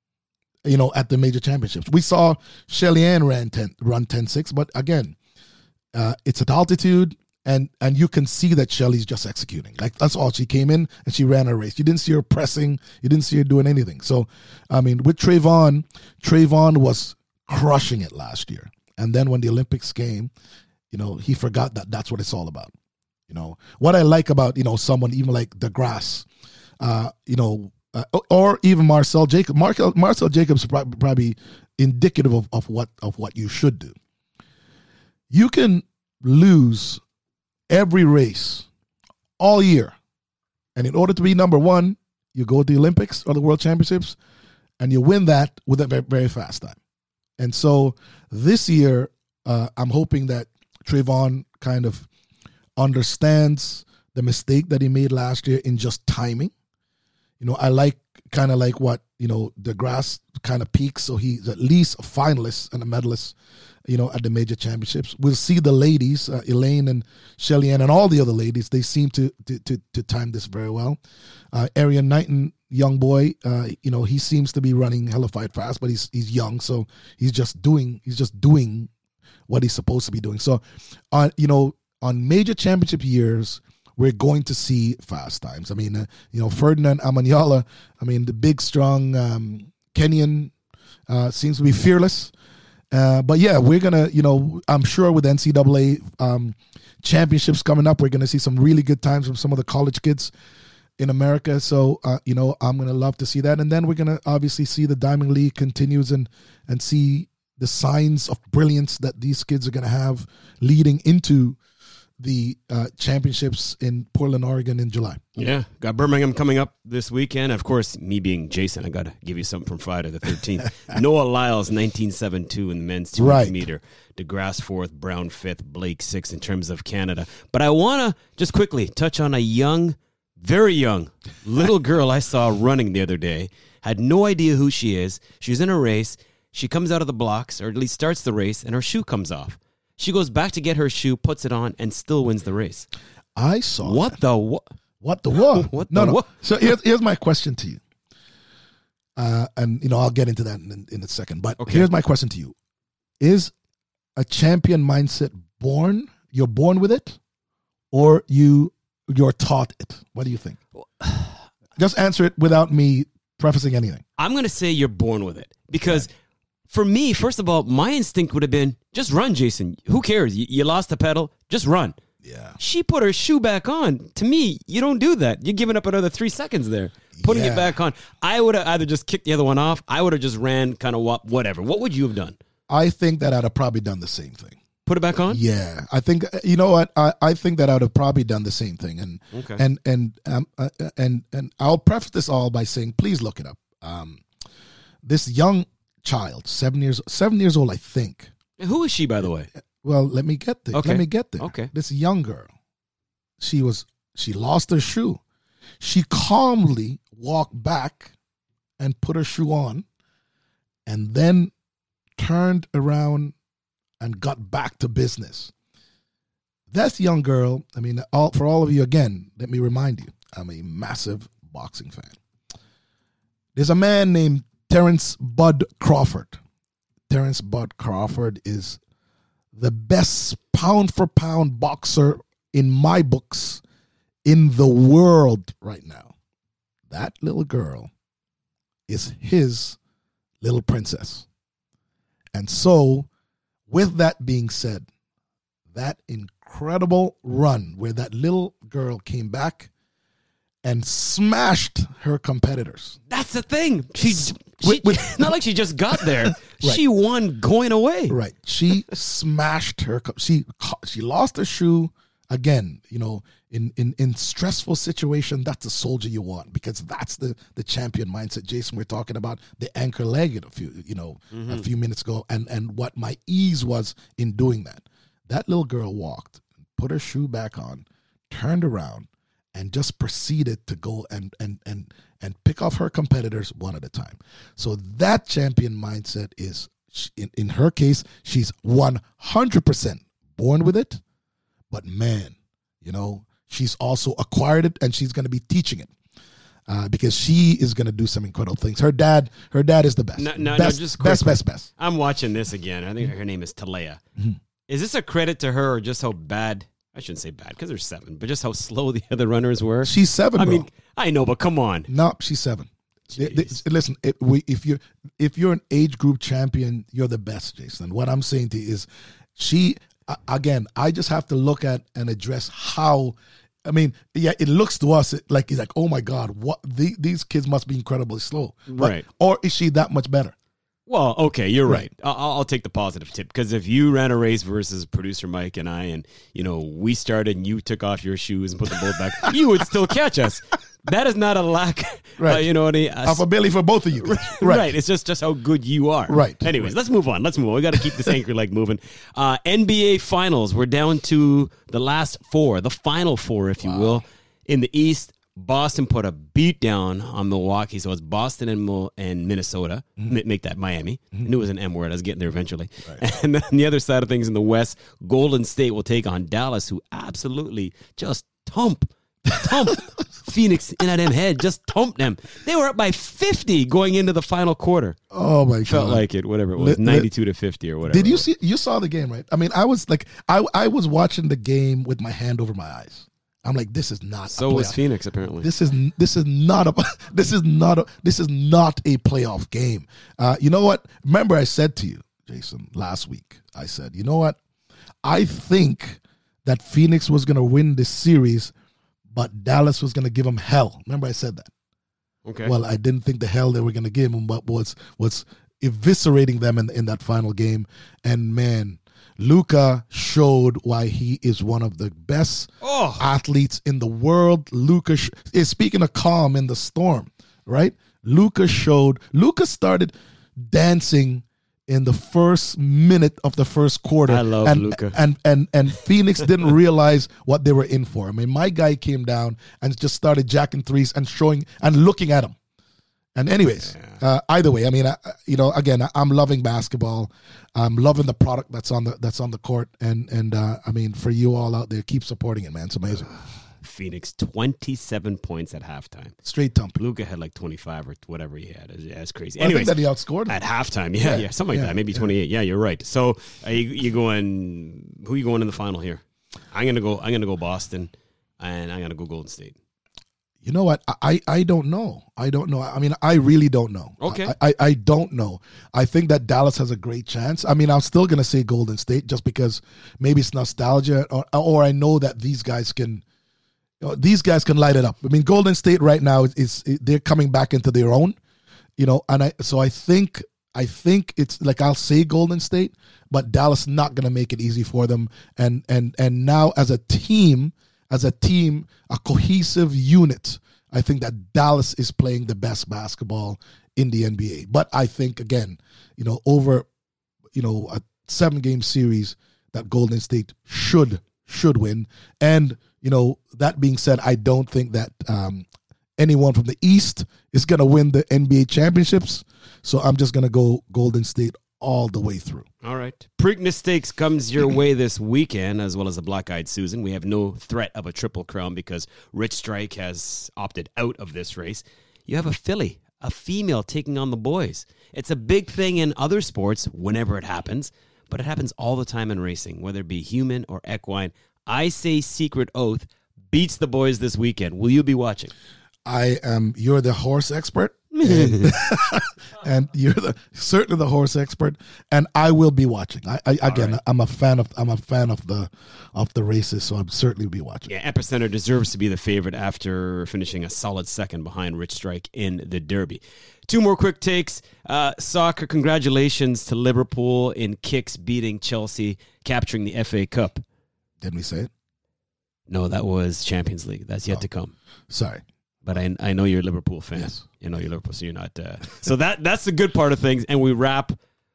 Speaker 4: you know, at the major championships. We saw Shelly Ann ran ten, run ten six, but again, uh, it's at altitude, and and you can see that Shelly's just executing. Like that's all. She came in and she ran a race. You didn't see her pressing. You didn't see her doing anything. So, I mean, with Trayvon, Trayvon was crushing it last year, and then when the Olympics came, you know, he forgot that that's what it's all about. You know, what I like about, you know, someone even like DeGrasse, uh, you know, uh, or even Marcel Jacobs. Marcel, Marcel Jacobs is probably, probably indicative of, of what of what you should do. You can lose every race all year, and in order to be number one, you go to the Olympics or the World Championships, and you win that with a very, very fast time. And so this year, uh, I'm hoping that Trayvon kind of understands the mistake that he made last year in just timing. You know, I like kind of like what, you know, DeGrasse kind of peaks, so he's at least a finalist and a medalist, you know, at the major championships. We'll see the ladies, uh, Elaine and Shelly Ann and all the other ladies, they seem to to to, to time this very well. Uh, Arian Knighton, young boy, uh, you know, he seems to be running hellified fast, but he's he's young, so he's just doing he's just doing what he's supposed to be doing. So, on uh, you know, on major championship years, we're going to see fast times. I mean, uh, you know, Ferdinand Amanyala, I mean, the big, strong um, Kenyan uh, seems to be fearless. Uh, but yeah, we're going to, you know, I'm sure with N C double A um, championships coming up, we're going to see some really good times from some of the college kids in America. So, uh, you know, I'm going to love to see that. And then we're going to obviously see the Diamond League continues and, and see the signs of brilliance that these kids are going to have leading into the uh, championships in Portland, Oregon in July.
Speaker 3: Yeah, got Birmingham coming up this weekend. Of course, me being Jason, I got to give you something from Friday the thirteenth. Noah Lyles, nineteen seventy-two in the men's two hundred
Speaker 4: Right.
Speaker 3: meter. DeGrasse fourth, Brown fifth, Blake sixth in terms of Canada. But I want to just quickly touch on a young, very young little girl I saw running the other day. Had no idea who she is. She was in a race. She comes out of the blocks, or at least starts the race, and her shoe comes off. She goes back to get her shoe, puts it on, and still wins the race.
Speaker 4: I saw
Speaker 3: What
Speaker 4: that.
Speaker 3: the what?
Speaker 4: What the what?
Speaker 3: What
Speaker 4: no,
Speaker 3: the
Speaker 4: no.
Speaker 3: what?
Speaker 4: So here's, here's my question to you. Uh, and, you know, I'll get into that in, in a second. But
Speaker 3: Okay.
Speaker 4: here's my question to you. Is a champion mindset born? You're born with it? Or you, you're taught it? What do you think? Just answer it without me prefacing anything.
Speaker 3: I'm going to say you're born with it. Because for me, first of all, my instinct would have been, just run, Jason. Who cares? You, you lost the pedal. Just run.
Speaker 4: Yeah.
Speaker 3: She put her shoe back on. To me, you don't do that. You're giving up another three seconds there, putting
Speaker 4: Yeah.
Speaker 3: it back on. I would have either just kicked the other one off. I would have just ran kind of whatever. What would you have done?
Speaker 4: I think that I'd have probably done the same thing.
Speaker 3: Put it back on?
Speaker 4: Yeah, I think you know what I, I think that I would have probably done the same thing, and
Speaker 3: Okay.
Speaker 4: and and um, uh, and and I'll preface this all by saying, please look it up. Um, this young child, seven years seven years old, I think.
Speaker 3: And who is she, by the way?
Speaker 4: Well, let me get there.
Speaker 3: Okay.
Speaker 4: Let me get there.
Speaker 3: Okay.
Speaker 4: This young girl, she was she lost her shoe. She calmly walked back and put her shoe on, and then turned around and got back to business. That young girl, I mean, all, for all of you, again, let me remind you, I'm a massive boxing fan. There's a man named Terrence Bud Crawford. Terrence Bud Crawford is the best pound-for-pound boxer in my books in the world right now. That little girl is his little princess. And so, with that being said, that incredible run where that little girl came back and smashed her competitors.
Speaker 3: That's the thing. She, she
Speaker 4: With- with-
Speaker 3: not like she just got there. She won going away.
Speaker 4: Right. She smashed her. co- She she lost her shoe again. You know, in in in stressful situation, that's the soldier you want, because that's the the champion mindset. Jason, we're talking about the anchor leg a few you know a few minutes ago, and and what my ease was in doing that. That little girl walked, put her shoe back on, turned around, and just proceeded to go and and and and pick off her competitors one at a time. So that champion mindset is, in, in her case, she's one hundred percent born with it. But man, you know, she's also acquired it, and she's going to be teaching it. Uh, because she is going to do some incredible things. Her dad, her dad is the best.
Speaker 3: No, no,
Speaker 4: best,
Speaker 3: no, just
Speaker 4: best,
Speaker 3: quickly.
Speaker 4: best, best.
Speaker 3: I'm watching this again. I think her name is Talea.
Speaker 4: Mm-hmm.
Speaker 3: Is this a credit to her or just how bad? I shouldn't say bad because there's seven, but just how slow the other runners were.
Speaker 4: She's seven,
Speaker 3: I
Speaker 4: bro.
Speaker 3: mean, I know, but come on.
Speaker 4: No, she's seven. They- they-
Speaker 3: Jeez.
Speaker 4: listen, if, we, if you're if you're an age group champion, you're the best, Jason. What I'm saying to you is, she uh, again. I just have to look at and address how. I mean, yeah, it looks to us like it's like, oh my God, what the, these kids must be incredibly slow, But-
Speaker 3: Right.
Speaker 4: Or is she that much better?
Speaker 3: Well, okay, you're right.
Speaker 4: Right.
Speaker 3: I'll, I'll take the positive tip because if you ran a race versus producer Mike and I, and you know we started and you took off your shoes and put them both back, you would still catch us. That is not a lack,
Speaker 4: Right.
Speaker 3: uh, you know, any,
Speaker 4: Of ability for both of you,
Speaker 3: right. It's just just how good you are.
Speaker 4: Right.
Speaker 3: Anyways, let's move on. Let's move on. We got to keep this anchor leg moving. Uh, N B A Finals. We're down to the last four, the final four, if you will. In the East, Boston put a beat down on Milwaukee, so it's Boston and Mo- and Minnesota.
Speaker 4: Mm-hmm.
Speaker 3: M- make that Miami. I knew it was an M word. I was getting there eventually. And then the other side of things in the West, Golden State will take on Dallas, who absolutely just thump, thump Phoenix in at them head, just thump them. They were up by fifty going into the final quarter.
Speaker 4: Oh my
Speaker 3: Felt
Speaker 4: God!
Speaker 3: like it, whatever it was,
Speaker 4: Lit- lit-
Speaker 3: ninety-two to fifty or whatever.
Speaker 4: Did you
Speaker 3: it was.
Speaker 4: see? You saw the game, right? I mean, I was like, I I was watching the game with my hand over my eyes. I'm like, this is not.
Speaker 3: So
Speaker 4: a
Speaker 3: was
Speaker 4: playoff.
Speaker 3: Phoenix apparently.
Speaker 4: This is this is not a this is not a this is not a playoff game. Uh, you know what? Remember, I said to you, Jason, last week. I said, you know what? I think that Phoenix was going to win this series, but Dallas was going to give them hell. Remember, I said that.
Speaker 3: Okay.
Speaker 4: Well, I didn't think the hell they were going to give them, but was was eviscerating them in in that final game. And man, Luka showed why he is one of the best
Speaker 3: Oh.
Speaker 4: athletes in the world. Luka sh- is speaking of calm in the storm, right? Luka showed. Luka started dancing in the first minute of the first quarter.
Speaker 3: I love
Speaker 4: and,
Speaker 3: Luka.
Speaker 4: And and and Phoenix didn't realize what they were in for. I mean, my guy came down and just started jacking threes and showing and looking at him. And anyways, uh, either way, I mean, I, you know, again, I, I'm loving basketball. I'm loving the product that's on the that's on the court, and and uh, I mean, for you all out there, keep supporting it, man. It's amazing.
Speaker 3: Phoenix twenty-seven points at halftime.
Speaker 4: Straight thump.
Speaker 3: Luka had like twenty-five or whatever he had. That's crazy.
Speaker 4: Well, I think
Speaker 3: Anyways,
Speaker 4: that he outscored him.
Speaker 3: at halftime, yeah, yeah,
Speaker 4: Yeah,
Speaker 3: something like
Speaker 4: yeah,
Speaker 3: that. Maybe
Speaker 4: yeah.
Speaker 3: twenty-eight. Yeah, you're right. So, are you, you going? Who are you going in the final here? I'm gonna go. I'm gonna go Boston, and I'm gonna go Golden State.
Speaker 4: You know what? I, I don't know. I don't know. I mean, I really don't know.
Speaker 3: Okay.
Speaker 4: I, I, I don't know. I think that Dallas has a great chance. I mean, I'm still going to say Golden State just because maybe it's nostalgia, or, or I know that these guys can, you know, these guys can light it up. I mean, Golden State right now is, is they're coming back into their own, you know, and I so I think I think it's like I'll say Golden State, but Dallas not going to make it easy for them. And and and now as a team. As a team, a cohesive unit, I think that Dallas is playing the best basketball in the N B A. But I think, again, you know, over, you know, a seven-game series that Golden State should should win. And, you know, that being said, I don't think that um, anyone from the East is going to win the N B A championships. So I'm just going to go Golden State all the way through.
Speaker 3: All right. Preakness Stakes comes your way this weekend, as well as the Black Eyed Susan. We have no threat of a triple crown because Rich Strike has opted out of this race. You have a filly, a female taking on the boys. It's a big thing in other sports whenever it happens, but it happens all the time in racing, whether it be human or equine. I say Secret Oath beats the boys this weekend. Will you be watching?
Speaker 4: I am. You're the horse expert, and, and you're the certainly the horse expert, and I will be watching. I, I again,
Speaker 3: right.
Speaker 4: I'm a fan of I'm a fan of the of the races, so I'm certainly be watching.
Speaker 3: Yeah, Epicenter deserves to be the favorite after finishing a solid second behind Rich Strike in the Derby. Two more quick takes. Uh, soccer, congratulations to Liverpool in kicks beating Chelsea, capturing the F A Cup.
Speaker 4: Didn't we say it?
Speaker 3: No, that was Champions League. That's yet
Speaker 4: Oh.
Speaker 3: to come.
Speaker 4: Sorry.
Speaker 3: But I I know you're a Liverpool fan.
Speaker 4: Yes.
Speaker 3: You know you're Liverpool, so you're not. Uh, so that that's the good part of things. And we wrap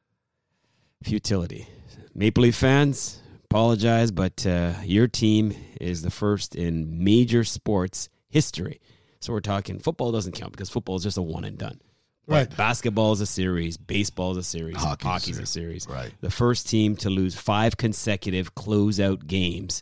Speaker 3: futility. Maple Leaf fans, apologize, but uh, your team is the first in major sports history. So we're talking football doesn't count because football is just a one and done. But
Speaker 4: Right.
Speaker 3: basketball is a series. Baseball is a series.
Speaker 4: Hockey's a
Speaker 3: Hockey's a
Speaker 4: series.
Speaker 3: series.
Speaker 4: Right.
Speaker 3: The first team to lose five consecutive closeout games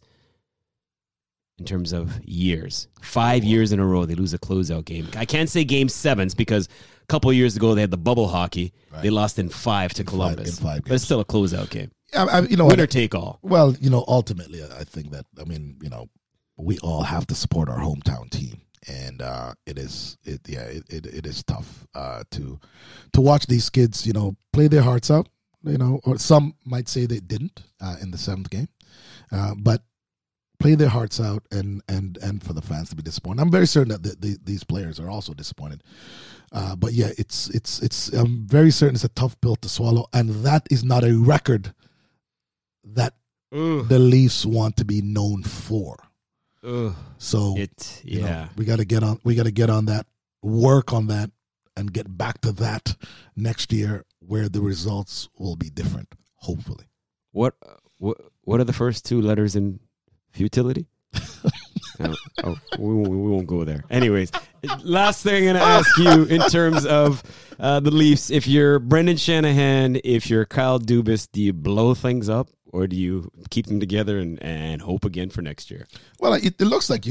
Speaker 3: in terms of years. Five years in a row, they lose a closeout game. I can't say game sevens because a couple of years ago they had the bubble hockey.
Speaker 4: Right.
Speaker 3: They lost in five to
Speaker 4: In five-
Speaker 3: Columbus.
Speaker 4: in five
Speaker 3: but it's still a closeout game.
Speaker 4: I, I, you know,
Speaker 3: Winner
Speaker 4: what?
Speaker 3: take all.
Speaker 4: Well, you know, ultimately, I think that I mean, you know, we all have to support our hometown team, and uh, it is, it yeah, it, it, it is tough uh, to to watch these kids, you know, play their hearts out. You know, or some might say they didn't uh, in the seventh game, uh, but play their hearts out, and and and for the fans to be disappointed. I'm very certain that the, the, these players are also disappointed. Uh, but yeah, it's it's it's. I'm very certain it's a tough pill to swallow, and that is not a record that
Speaker 3: Ugh.
Speaker 4: the Leafs want to be known for.
Speaker 3: Ugh.
Speaker 4: So
Speaker 3: It,
Speaker 4: you know,
Speaker 3: yeah.
Speaker 4: we got to get on. We got to get on that, work on that, and get back to that next year, where the results will be different. Hopefully,
Speaker 3: What, what, what are the first two letters in futility? No, oh, we, won't, we won't go there. Anyways, last thing I'm going to ask you in terms of uh, the Leafs, if you're Brendan Shanahan, if you're Kyle Dubas, do you blow things up or do you keep them together and, and hope again for next year?
Speaker 4: well, it, it looks like you got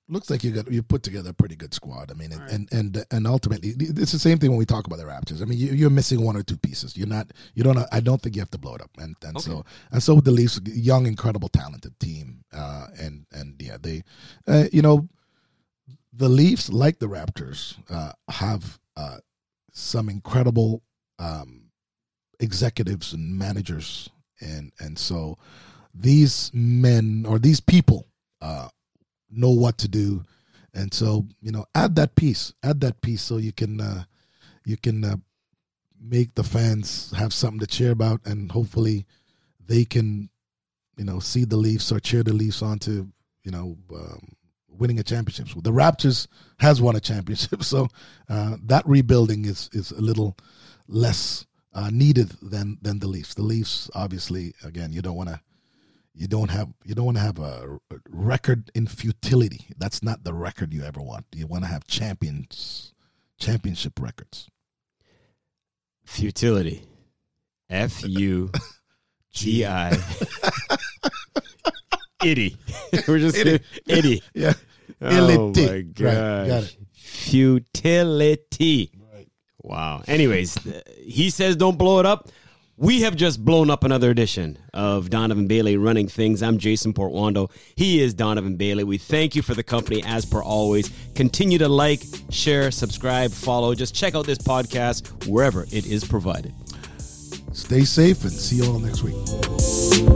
Speaker 4: looks like you got you put together a pretty good squad. I mean, and, right. and and and ultimately, it's the same thing when we talk about the Raptors. I mean, you, you're missing one or two pieces. You're not. You don't. I don't think you have to blow it up. And and okay. so and so with the Leafs, young, incredible, talented team. Uh, and and yeah, they, uh, you know, the Leafs, like the Raptors, uh, have uh, some incredible um, executives and managers, and and so these men or these people. Uh, know what to do, and so you know add that piece add that piece so you can uh you can uh, make the fans have something to cheer about, and hopefully they can you know see the Leafs or cheer the Leafs on to you know um, winning a championship. The Raptors has won a championship, so uh that rebuilding is is a little less uh needed than than the Leafs. The Leafs, obviously, again, you don't want to You don't have you don't want to have a, a record in futility. That's not the record you ever want. You want to have champions, championship records.
Speaker 3: Futility, F U G I, itty. We're just itty, itty.
Speaker 4: Yeah,
Speaker 3: oh my gosh,
Speaker 4: right, got it.
Speaker 3: Futility.
Speaker 4: Right.
Speaker 3: Wow. Anyways, he says don't blow it up. We have just blown up another edition of Donovan Bailey Running Things. I'm Jason Portwando. He is Donovan Bailey. We thank you for the company as per always. Continue to like, share, subscribe, follow. Just check out this podcast wherever it is provided.
Speaker 4: Stay safe and see you all next week.